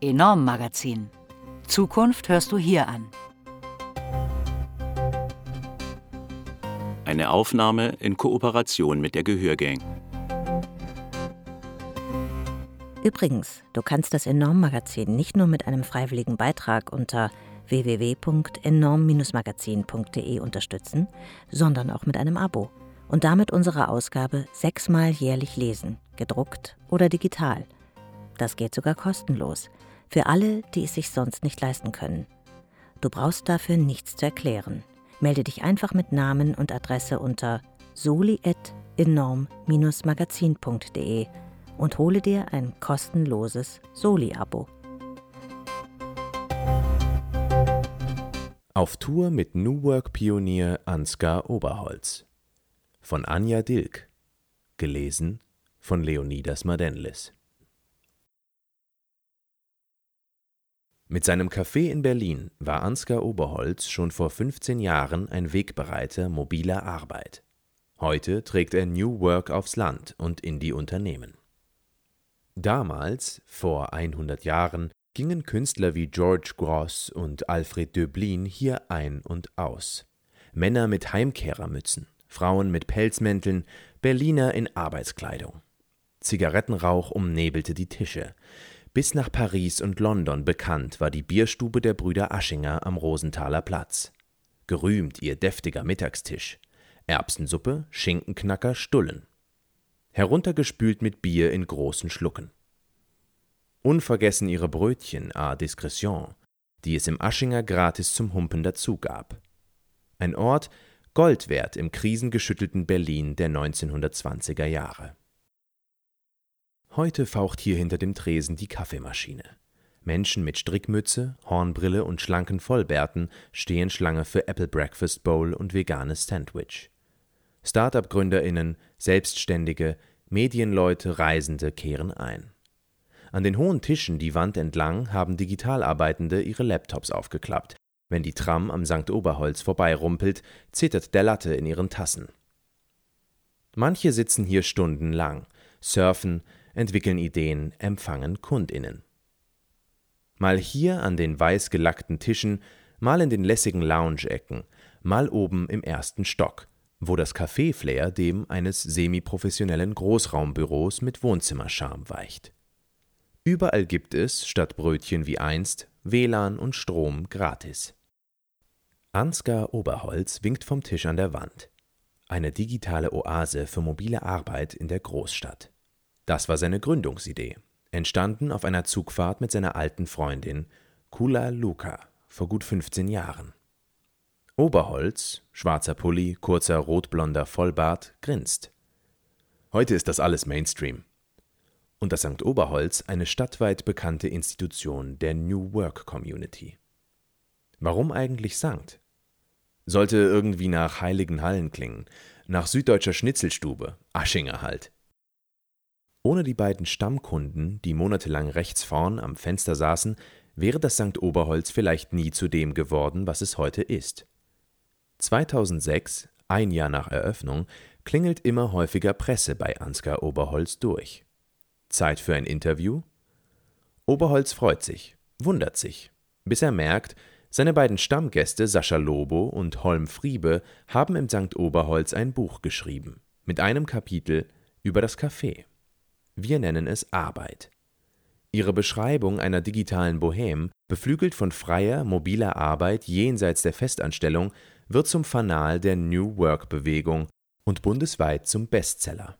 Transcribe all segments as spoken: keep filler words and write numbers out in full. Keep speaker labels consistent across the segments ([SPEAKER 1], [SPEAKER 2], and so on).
[SPEAKER 1] Enorm Magazin. Zukunft hörst du hier an.
[SPEAKER 2] Eine Aufnahme in Kooperation mit der Gehörgang.
[SPEAKER 3] Übrigens, du kannst das Enorm Magazin nicht nur mit einem freiwilligen Beitrag unter w w w punkt enorm magazin punkt d e unterstützen, sondern auch mit einem Abo und damit unsere Ausgabe sechsmal jährlich lesen, gedruckt oder digital. Das geht sogar kostenlos, für alle, die es sich sonst nicht leisten können. Du brauchst dafür nichts zu erklären. Melde dich einfach mit Namen und Adresse unter soli at enorm magazin punkt d e und hole dir ein kostenloses Soli-Abo.
[SPEAKER 4] Auf Tour mit New Work-Pionier Ansgar Oberholz. Von Anja Dilk. Gelesen von Leonidas Madenlis. Mit seinem Café in Berlin war Ansgar Oberholz schon vor fünfzehn Jahren ein Wegbereiter mobiler Arbeit. Heute trägt er New Work aufs Land und in die Unternehmen. Damals, vor hundert Jahren, gingen Künstler wie George Grosz und Alfred Döblin hier ein und aus. Männer mit Heimkehrermützen, Frauen mit Pelzmänteln, Berliner in Arbeitskleidung. Zigarettenrauch umnebelte die Tische. Bis nach Paris und London bekannt war die Bierstube der Brüder Aschinger am Rosenthaler Platz. Gerühmt ihr deftiger Mittagstisch. Erbsensuppe, Schinkenknacker, Stullen. Heruntergespült mit Bier in großen Schlucken. Unvergessen ihre Brötchen à discrétion, die es im Aschinger gratis zum Humpen dazu gab. Ein Ort Gold wert im krisengeschüttelten Berlin der neunzehnhundertzwanziger Jahre. Heute faucht hier hinter dem Tresen die Kaffeemaschine. Menschen mit Strickmütze, Hornbrille und schlanken Vollbärten stehen Schlange für Apple Breakfast Bowl und veganes Sandwich. Start-up-GründerInnen, Selbstständige, Medienleute, Reisende kehren ein. An den hohen Tischen die Wand entlang haben Digitalarbeitende ihre Laptops aufgeklappt. Wenn die Tram am Sankt Oberholz vorbeirumpelt, zittert der Latte in ihren Tassen. Manche sitzen hier stundenlang, surfen, entwickeln Ideen, empfangen KundInnen. Mal hier an den weiß gelackten Tischen, mal in den lässigen Lounge-Ecken, mal oben im ersten Stock, wo das Café-Flair dem eines semi-professionellen Großraumbüros mit Wohnzimmercharme weicht. Überall gibt es, statt Brötchen wie einst, W L A N und Strom gratis. Ansgar Oberholz winkt vom Tisch an der Wand. Eine digitale Oase für mobile Arbeit in der Großstadt. Das war seine Gründungsidee, entstanden auf einer Zugfahrt mit seiner alten Freundin Kula Luka vor gut fünfzehn Jahren. Oberholz, schwarzer Pulli, kurzer rotblonder Vollbart, grinst. Heute ist das alles Mainstream. Und das Sankt Oberholz eine stadtweit bekannte Institution der New Work Community. Warum eigentlich Sankt? Sollte irgendwie nach Heiligen Hallen klingen, nach süddeutscher Schnitzelstube, Aschinger halt. Ohne die beiden Stammkunden, die monatelang rechts vorn am Fenster saßen, wäre das Sankt Oberholz vielleicht nie zu dem geworden, was es heute ist. zweitausendsechs, ein Jahr nach Eröffnung, klingelt immer häufiger Presse bei Ansgar Oberholz durch. Zeit für ein Interview? Oberholz freut sich, wundert sich, bis er merkt, seine beiden Stammgäste Sascha Lobo und Holm Friebe haben im Sankt Oberholz ein Buch geschrieben, mit einem Kapitel über das Café. Wir nennen es Arbeit. Ihre Beschreibung einer digitalen Bohème, beflügelt von freier, mobiler Arbeit jenseits der Festanstellung, wird zum Fanal der New Work-Bewegung und bundesweit zum Bestseller.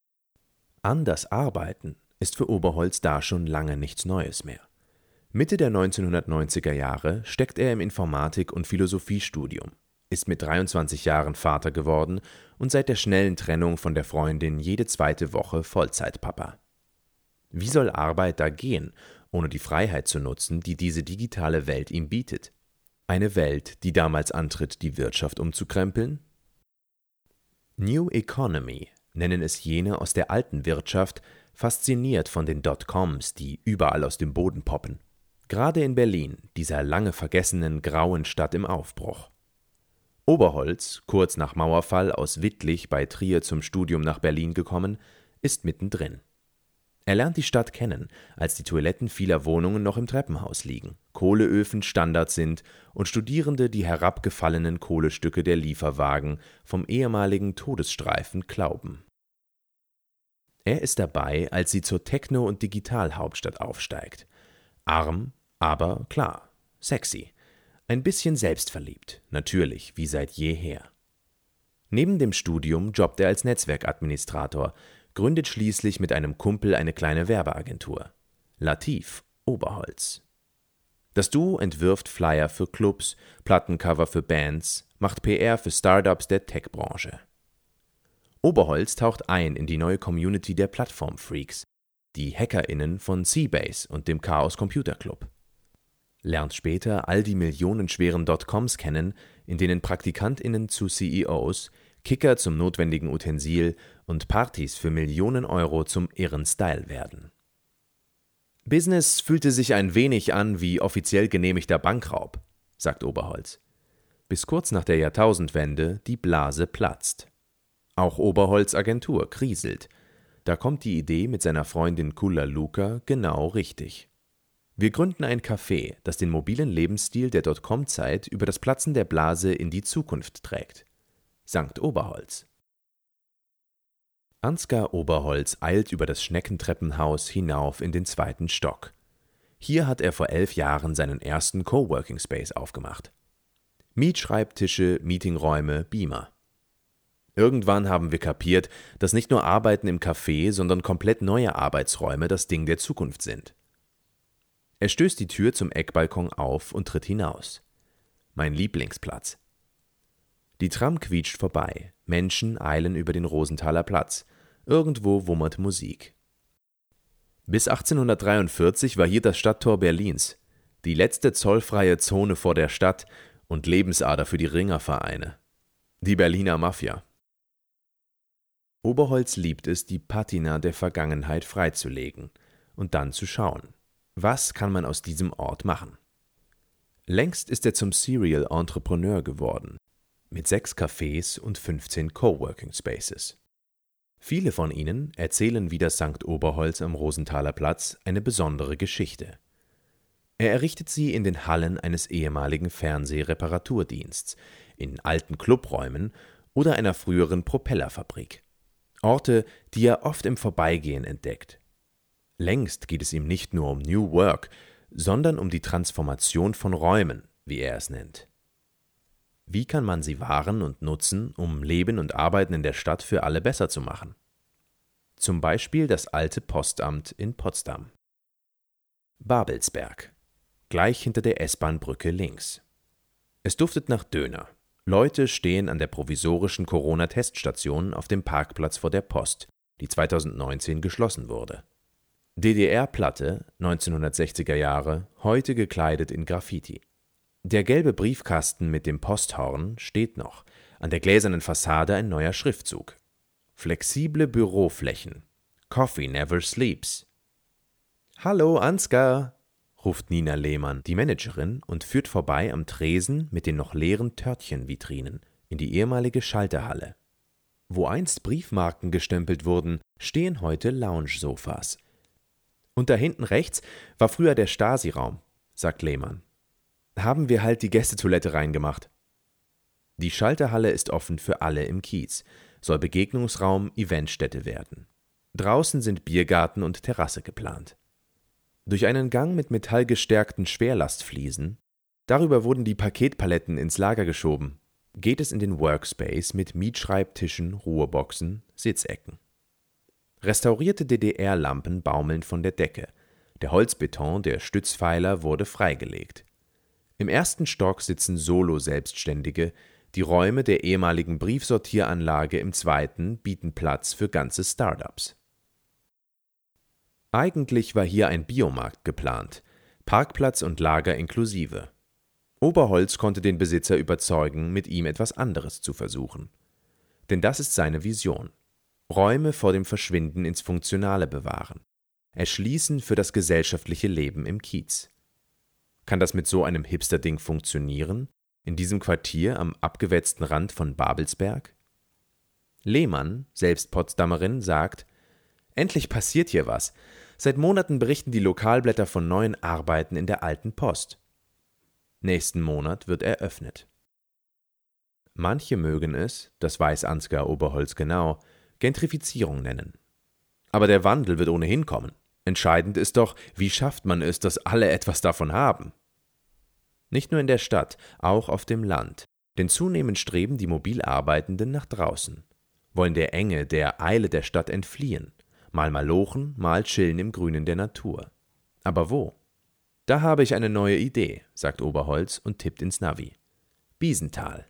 [SPEAKER 4] Anders arbeiten ist für Oberholz da schon lange nichts Neues mehr. Mitte der neunzehnhundertneunziger Jahre steckt er im Informatik- und Philosophiestudium, ist mit dreiundzwanzig Jahren Vater geworden und seit der schnellen Trennung von der Freundin jede zweite Woche Vollzeitpapa. Wie soll Arbeit da gehen, ohne die Freiheit zu nutzen, die diese digitale Welt ihm bietet? Eine Welt, die damals antritt, die Wirtschaft umzukrempeln? New Economy nennen es jene aus der alten Wirtschaft, fasziniert von den Dotcoms, die überall aus dem Boden poppen. Gerade in Berlin, dieser lange vergessenen grauen Stadt im Aufbruch. Oberholz, kurz nach Mauerfall aus Wittlich bei Trier zum Studium nach Berlin gekommen, ist mittendrin. Er lernt die Stadt kennen, als die Toiletten vieler Wohnungen noch im Treppenhaus liegen, Kohleöfen Standard sind und Studierende die herabgefallenen Kohlestücke der Lieferwagen vom ehemaligen Todesstreifen klauben. Er ist dabei, als sie zur Techno- und Digitalhauptstadt aufsteigt. Arm, aber klar, sexy. Ein bisschen selbstverliebt, natürlich, wie seit jeher. Neben dem Studium jobbt er als Netzwerkadministrator, gründet schließlich mit einem Kumpel eine kleine Werbeagentur. Latif Oberholz. Das Duo entwirft Flyer für Clubs, Plattencover für Bands, macht P R für Startups der Tech-Branche. Oberholz taucht ein in die neue Community der Plattform-Freaks, die HackerInnen von Seabase und dem Chaos Computer Club. Lernt später all die millionenschweren Dotcoms kennen, in denen PraktikantInnen zu C E Os, Kicker zum notwendigen Utensil und Partys für Millionen Euro zum irren Style werden. Business fühlte sich ein wenig an wie offiziell genehmigter Bankraub, sagt Oberholz. Bis kurz nach der Jahrtausendwende die Blase platzt. Auch Oberholz' Agentur kriselt. Da kommt die Idee mit seiner Freundin Kulla Luka genau richtig. Wir gründen ein Café, das den mobilen Lebensstil der Dotcom-Zeit über das Platzen der Blase in die Zukunft trägt. Sankt Oberholz. Ansgar Oberholz eilt über das Schneckentreppenhaus hinauf in den zweiten Stock. Hier hat er vor elf Jahren seinen ersten Coworking Space aufgemacht. Mietschreibtische, Meetingräume, Beamer. Irgendwann haben wir kapiert, dass nicht nur Arbeiten im Café, sondern komplett neue Arbeitsräume das Ding der Zukunft sind. Er stößt die Tür zum Eckbalkon auf und tritt hinaus. Mein Lieblingsplatz. Die Tram quietscht vorbei, Menschen eilen über den Rosenthaler Platz, irgendwo wummert Musik. Bis achtzehnhundertdreiundvierzig war hier das Stadttor Berlins, die letzte zollfreie Zone vor der Stadt und Lebensader für die Ringervereine. Die Berliner Mafia. Oberholz liebt es, die Patina der Vergangenheit freizulegen und dann zu schauen, was kann man aus diesem Ort machen. Längst ist er zum Serial Entrepreneur geworden, mit sechs Cafés und fünfzehn Coworking Spaces. Viele von ihnen erzählen wie das Sankt Oberholz am Rosenthaler Platz eine besondere Geschichte. Er errichtet sie in den Hallen eines ehemaligen Fernsehreparaturdiensts, in alten Clubräumen oder einer früheren Propellerfabrik. Orte, die er oft im Vorbeigehen entdeckt. Längst geht es ihm nicht nur um New Work, sondern um die Transformation von Räumen, wie er es nennt. Wie kann man sie wahren und nutzen, um Leben und Arbeiten in der Stadt für alle besser zu machen? Zum Beispiel das alte Postamt in Potsdam. Babelsberg, gleich hinter der S-Bahn-Brücke links. Es duftet nach Döner. Leute stehen an der provisorischen Corona-Teststation auf dem Parkplatz vor der Post, die zweitausendneunzehn geschlossen wurde. D D R-Platte, neunzehnhundertsechziger Jahre, heute gekleidet in Graffiti. Der gelbe Briefkasten mit dem Posthorn steht noch, an der gläsernen Fassade ein neuer Schriftzug. Flexible Büroflächen. Coffee never sleeps. »Hallo, Ansgar«, ruft Nina Lehmann, die Managerin, und führt vorbei am Tresen mit den noch leeren Törtchenvitrinen in die ehemalige Schalterhalle. Wo einst Briefmarken gestempelt wurden, stehen heute Lounge-Sofas. Und da hinten rechts war früher der Stasi-Raum, sagt Lehmann. Haben wir halt die Gästetoilette reingemacht. Die Schalterhalle ist offen für alle im Kiez, soll Begegnungsraum, Eventstätte werden. Draußen sind Biergarten und Terrasse geplant. Durch einen Gang mit metallgestärkten Schwerlastfliesen, darüber wurden die Paketpaletten ins Lager geschoben, geht es in den Workspace mit Mietschreibtischen, Ruheboxen, Sitzecken. Restaurierte D D R-Lampen baumeln von der Decke. Der Holzbeton der Stützpfeiler wurde freigelegt. Im ersten Stock sitzen Solo-Selbstständige, die Räume der ehemaligen Briefsortieranlage im zweiten bieten Platz für ganze Startups. Eigentlich war hier ein Biomarkt geplant, Parkplatz und Lager inklusive. Oberholz konnte den Besitzer überzeugen, mit ihm etwas anderes zu versuchen. Denn das ist seine Vision. Räume vor dem Verschwinden ins Funktionale bewahren. Erschließen für das gesellschaftliche Leben im Kiez. Kann das mit so einem Hipster-Ding funktionieren? In diesem Quartier am abgewetzten Rand von Babelsberg? Lehmann, selbst Potsdamerin, sagt, Endlich passiert hier was. Seit Monaten berichten die Lokalblätter von neuen Arbeiten in der alten Post. Nächsten Monat wird eröffnet. Manche mögen es, das weiß Ansgar Oberholz genau, Gentrifizierung nennen. Aber der Wandel wird ohnehin kommen. Entscheidend ist doch, wie schafft man es, dass alle etwas davon haben? Nicht nur in der Stadt, auch auf dem Land. Denn zunehmend streben die mobil Arbeitenden nach draußen, wollen der Enge, der Eile der Stadt entfliehen. Mal malochen, mal chillen im Grünen der Natur. Aber wo? Da habe ich eine neue Idee, sagt Oberholz und tippt ins Navi. Biesenthal.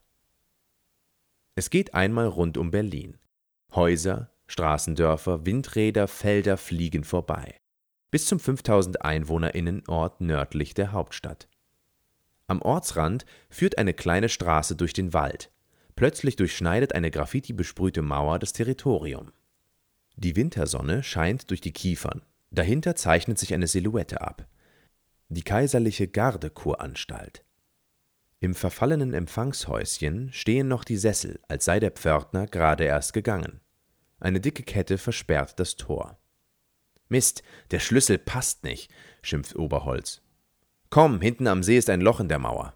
[SPEAKER 4] Es geht einmal rund um Berlin. Häuser, Straßendörfer, Windräder, Felder fliegen vorbei. Bis zum fünftausend EinwohnerInnen-Ort nördlich der Hauptstadt. Am Ortsrand führt eine kleine Straße durch den Wald. Plötzlich durchschneidet eine graffiti-besprühte Mauer das Territorium. Die Wintersonne scheint durch die Kiefern. Dahinter zeichnet sich eine Silhouette ab. Die kaiserliche Gardekuranstalt. Im verfallenen Empfangshäuschen stehen noch die Sessel, als sei der Pförtner gerade erst gegangen. Eine dicke Kette versperrt das Tor. »Mist, der Schlüssel passt nicht«, schimpft Oberholz. »Komm, hinten am See ist ein Loch in der Mauer.«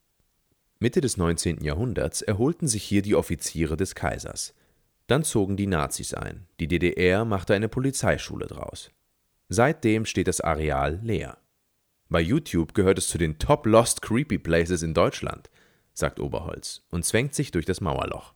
[SPEAKER 4] Mitte des neunzehnten Jahrhunderts erholten sich hier die Offiziere des Kaisers. Dann zogen die Nazis ein. Die D D R machte eine Polizeischule draus. Seitdem steht das Areal leer. Bei YouTube gehört es zu den Top Lost Creepy Places in Deutschland, sagt Oberholz und zwängt sich durch das Mauerloch.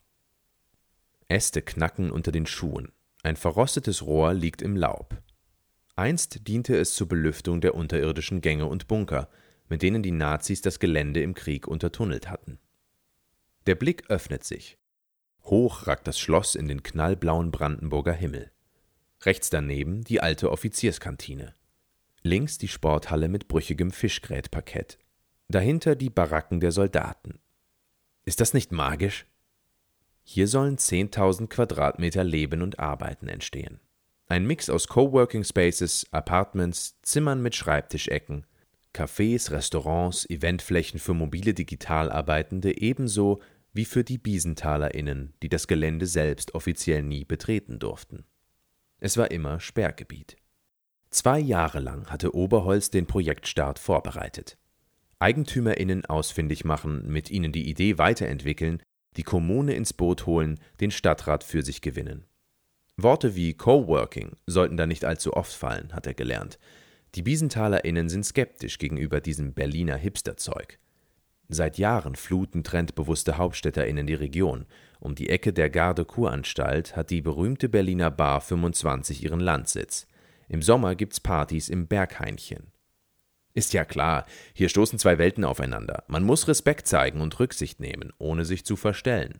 [SPEAKER 4] Äste knacken unter den Schuhen. Ein verrostetes Rohr liegt im Laub. Einst diente es zur Belüftung der unterirdischen Gänge und Bunker, mit denen die Nazis das Gelände im Krieg untertunnelt hatten. Der Blick öffnet sich. Hoch ragt das Schloss in den knallblauen Brandenburger Himmel. Rechts daneben die alte Offizierskantine. Links die Sporthalle mit brüchigem Fischgrätparkett. Dahinter die Baracken der Soldaten. Ist das nicht magisch? Hier sollen zehntausend Quadratmeter Leben und Arbeiten entstehen. Ein Mix aus Coworking Spaces, Apartments, Zimmern mit Schreibtischecken, Cafés, Restaurants, Eventflächen für mobile Digitalarbeitende ebenso wie für die BiesenthalerInnen, die das Gelände selbst offiziell nie betreten durften. Es war immer Sperrgebiet. Zwei Jahre lang hatte Oberholz den Projektstart vorbereitet. EigentümerInnen ausfindig machen, mit ihnen die Idee weiterentwickeln, die Kommune ins Boot holen, den Stadtrat für sich gewinnen. Worte wie Coworking sollten da nicht allzu oft fallen, hat er gelernt. Die BiesenthalerInnen sind skeptisch gegenüber diesem Berliner Hipsterzeug. Seit Jahren fluten trendbewusste HauptstädterInnen die Region. Um die Ecke der Garde-Kuranstalt hat die berühmte Berliner Bar fünfundzwanzig ihren Landsitz. Im Sommer gibt's Partys im Berghainchen. Ist ja klar, hier stoßen zwei Welten aufeinander. Man muss Respekt zeigen und Rücksicht nehmen, ohne sich zu verstellen.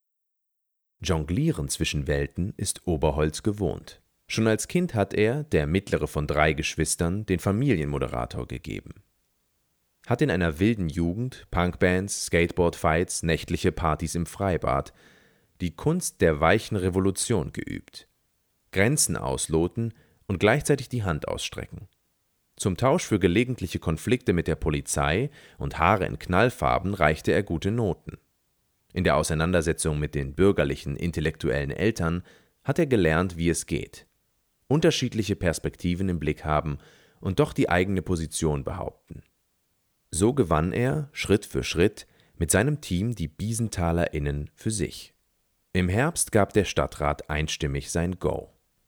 [SPEAKER 4] Jonglieren zwischen Welten ist Oberholz gewohnt. Schon als Kind hat er, der mittlere von drei Geschwistern, den Familienmoderator gegeben. Hat in einer wilden Jugend Punkbands, Skateboardfights, nächtliche Partys im Freibad, die Kunst der weichen Revolution geübt. Grenzen ausloten und gleichzeitig die Hand ausstrecken. Zum Tausch für gelegentliche Konflikte mit der Polizei und Haare in Knallfarben reichte er gute Noten. In der Auseinandersetzung mit den bürgerlichen, intellektuellen Eltern hat er gelernt, wie es geht. Unterschiedliche Perspektiven im Blick haben und doch die eigene Position behaupten. So gewann er, Schritt für Schritt, mit seinem Team die BiesenthalerInnen für sich. Im Herbst gab der Stadtrat einstimmig sein Go.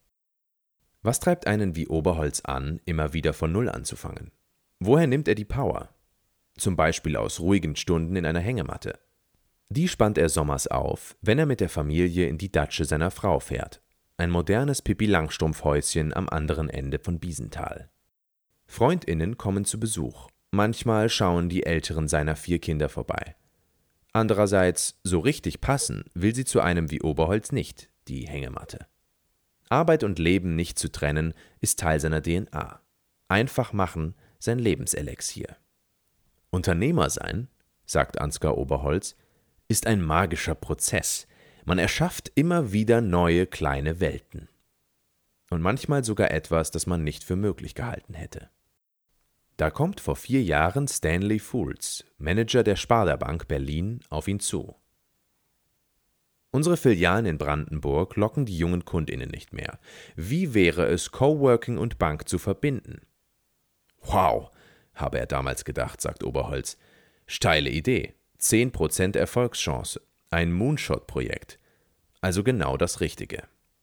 [SPEAKER 4] Was treibt einen wie Oberholz an, immer wieder von Null anzufangen? Woher nimmt er die Power? Zum Beispiel aus ruhigen Stunden in einer Hängematte. Die spannt er sommers auf, wenn er mit der Familie in die Datsche seiner Frau fährt. Ein modernes Pippi-Langstrumpf-Häuschen am anderen Ende von Biesenthal. FreundInnen kommen zu Besuch. Manchmal schauen die Älteren seiner vier Kinder vorbei. Andererseits, so richtig passen will sie zu einem wie Oberholz nicht, die Hängematte. Arbeit und Leben nicht zu trennen, ist Teil seiner D N A. Einfach machen, sein Lebenselixier. Unternehmer sein, sagt Ansgar Oberholz, ist ein magischer Prozess. Man erschafft immer wieder neue kleine Welten. Und manchmal sogar etwas, das man nicht für möglich gehalten hätte. Da kommt vor vier Jahren Stanley Fools, Manager der Sparda Bank Berlin, auf ihn zu. Unsere Filialen in Brandenburg locken die jungen KundInnen nicht mehr. Wie wäre es, Coworking und Bank zu verbinden? Wow, habe er damals gedacht, sagt Oberholz. Steile Idee. zehn Prozent Erfolgschance. Ein Moonshot-Projekt. Also genau das Richtige.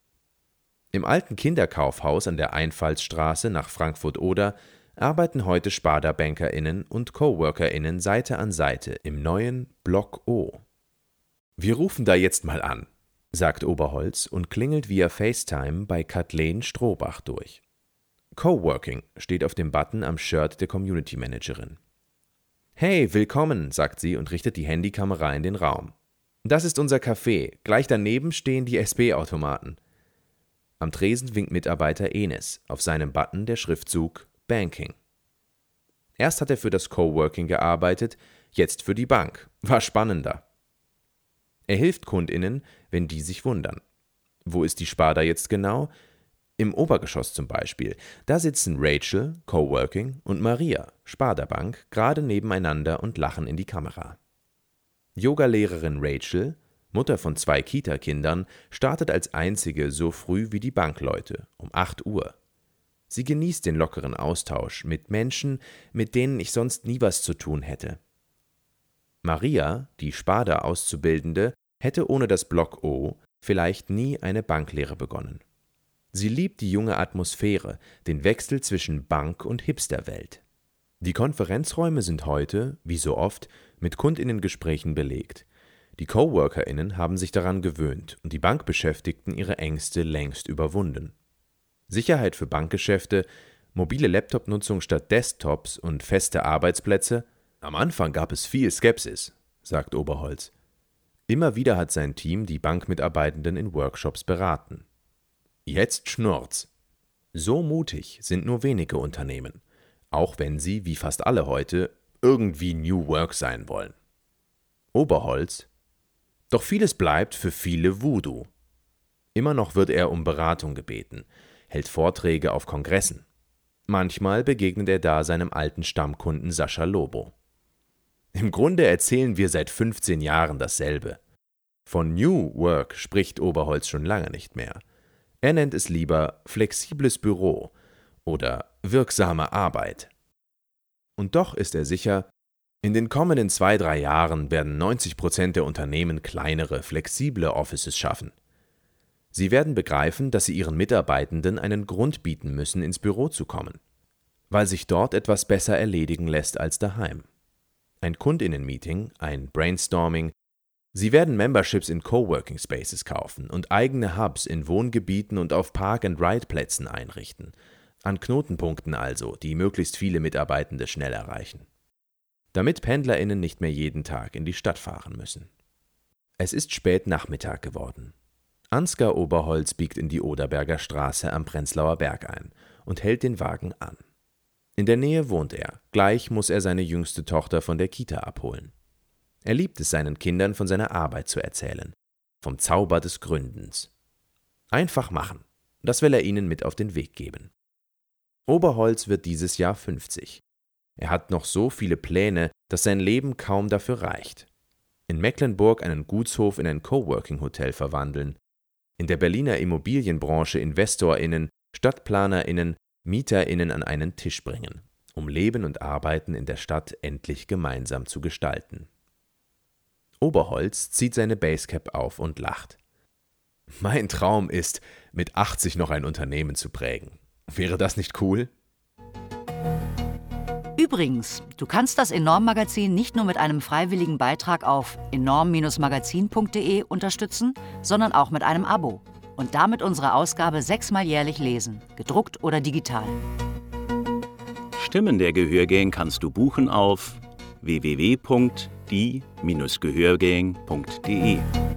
[SPEAKER 4] Im alten Kinderkaufhaus an der Einfallsstraße nach Frankfurt-Oder arbeiten heute Sparda-BankerInnen und CoworkerInnen Seite an Seite im neuen Block O. Wir rufen da jetzt mal an, sagt Oberholz und klingelt via FaceTime bei Kathleen Strohbach durch. Coworking steht auf dem Button am Shirt der Community Managerin. Hey, willkommen, sagt sie und richtet die Handykamera in den Raum. Das ist unser Café, gleich daneben stehen die S B-Automaten. Am Tresen winkt Mitarbeiter Enes, auf seinem Button der Schriftzug Banking. Erst hat er für das Coworking gearbeitet, jetzt für die Bank. War spannender. Er hilft KundInnen, wenn die sich wundern. Wo ist die Sparda jetzt genau? Im Obergeschoss zum Beispiel. Da sitzen Rachel, Coworking, und Maria, Sparda Bank, gerade nebeneinander und lachen in die Kamera. Yogalehrerin Rachel, Mutter von zwei Kita-Kindern, startet als einzige so früh wie die Bankleute, um acht Uhr. Sie genießt den lockeren Austausch mit Menschen, mit denen ich sonst nie was zu tun hätte. Maria, die Sparda-Auszubildende, hätte ohne das Block O vielleicht nie eine Banklehre begonnen. Sie liebt die junge Atmosphäre, den Wechsel zwischen Bank und Hipsterwelt. Die Konferenzräume sind heute, wie so oft, mit KundInnen-Gesprächen belegt. Die CoworkerInnen haben sich daran gewöhnt und die Bankbeschäftigten ihre Ängste längst überwunden. Sicherheit für Bankgeschäfte, mobile Laptop-Nutzung statt Desktops und feste Arbeitsplätze. Am Anfang gab es viel Skepsis, sagt Oberholz. Immer wieder hat sein Team die Bankmitarbeitenden in Workshops beraten. Jetzt schnurrt's. So mutig sind nur wenige Unternehmen, auch wenn sie, wie fast alle heute, irgendwie New Work sein wollen. Oberholz. Doch vieles bleibt für viele Voodoo. Immer noch wird er um Beratung gebeten, hält Vorträge auf Kongressen. Manchmal begegnet er da seinem alten Stammkunden Sascha Lobo. Im Grunde erzählen wir seit fünfzehn Jahren dasselbe. Von New Work spricht Oberholz schon lange nicht mehr. Er nennt es lieber flexibles Büro oder wirksame Arbeit. Und doch ist er sicher, in den kommenden zwei, drei Jahren werden neunzig Prozent der Unternehmen kleinere, flexible Offices schaffen. Sie werden begreifen, dass sie ihren Mitarbeitenden einen Grund bieten müssen, ins Büro zu kommen, weil sich dort etwas besser erledigen lässt als daheim. Ein KundInnen-Meeting, ein Brainstorming. Sie werden Memberships in Coworking Spaces kaufen und eigene Hubs in Wohngebieten und auf Park-and-Ride-Plätzen einrichten. An Knotenpunkten also, die möglichst viele Mitarbeitende schnell erreichen. Damit PendlerInnen nicht mehr jeden Tag in die Stadt fahren müssen. Es ist spät Nachmittag geworden. Ansgar Oberholz biegt in die Oderberger Straße am Prenzlauer Berg ein und hält den Wagen an. In der Nähe wohnt er, gleich muss er seine jüngste Tochter von der Kita abholen. Er liebt es, seinen Kindern von seiner Arbeit zu erzählen, vom Zauber des Gründens. Einfach machen, das will er ihnen mit auf den Weg geben. Oberholz wird dieses Jahr fünfzig. Er hat noch so viele Pläne, dass sein Leben kaum dafür reicht. In Mecklenburg einen Gutshof in ein Coworking-Hotel verwandeln, in der Berliner Immobilienbranche InvestorInnen, StadtplanerInnen, MieterInnen an einen Tisch bringen, um Leben und Arbeiten in der Stadt endlich gemeinsam zu gestalten. Oberholz zieht seine Basecap auf und lacht. Mein Traum ist, mit achtzig noch ein Unternehmen zu prägen. Wäre das nicht cool?
[SPEAKER 1] Übrigens, du kannst das Enorm-Magazin nicht nur mit einem freiwilligen Beitrag auf enorm Magazin punkt de unterstützen, sondern auch mit einem Abo und damit unsere Ausgabe sechsmal jährlich lesen, gedruckt oder digital.
[SPEAKER 2] Stimmen der Gehörgang kannst du buchen auf w w w punkt die Bindestrich gehörgang punkt de.